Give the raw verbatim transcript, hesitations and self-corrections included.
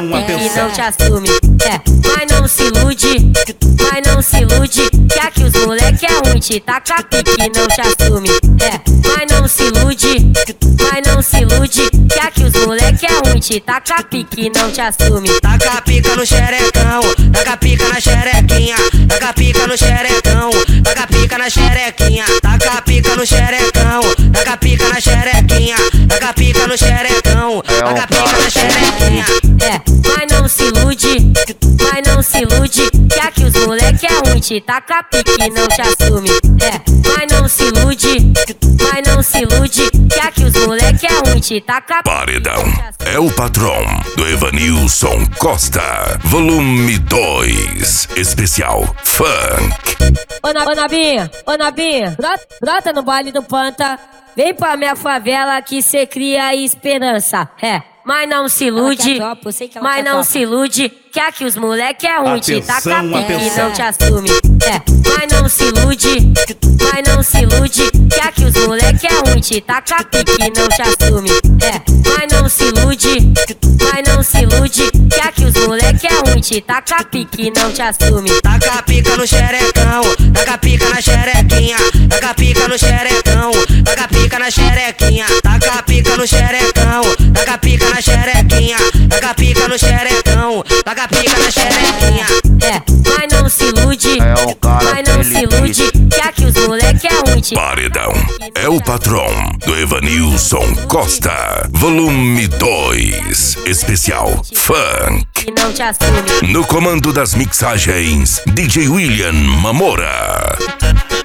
pique e não te assume. É, mas não se ilude, mas não se ilude, que aqui os moleque é ruim, te taca pique e não te assume. É, mas não se ilude, mas não se ilude, que aqui os moleque é ruim, te taca pique e não te assume. Taca pica no xerecão, taca pica na xerequinha, taca pica no xerecão, taca pica na xerequinha, taca pica no xerecão, taca pica na xerequinha, taca pica no xerecão, taca pica na xerequinha. É, mas não se ilude, mas não se ilude, que aqui os moleque é ruim, te taca pique e não te assume. É, mas não se ilude, mas não se ilude, que aqui os moleque é ruim, te taca pique. Paredão é o patrão do Evanilson Costa, volume dois, especial Funk. Ô, Na- ô Nabinha, ô Nabinha, brota, brota no baile do Panta, vem pra minha favela que cê cria esperança. É, mas não se ilude, mas não se ilude, que aqui os moleque é ruim, te taca pique e não te assume. É, mas não se ilude, mas não se ilude, que aqui os moleque é ruim, te taca pique e não te assume. É, mas não se ilude, mas não se ilude, que aqui os moleque é ruim, te taca pique e não te assume. Taca pica no xerecão, taca pica na xerequinha, taca pica no xerecão, taca pica na xerequinha, taca pica no xerecão, taca pica na xerequinha, taca pica no xerecão, taca pica na xerequinha. É, mas não se ilude, mas não se ilude, que aqui os moleque é ruim, te Paredão é o patrão do Evanilson Costa, volume dois, especial Funk. e não te assume. No comando das mixagens, D J William Mamora.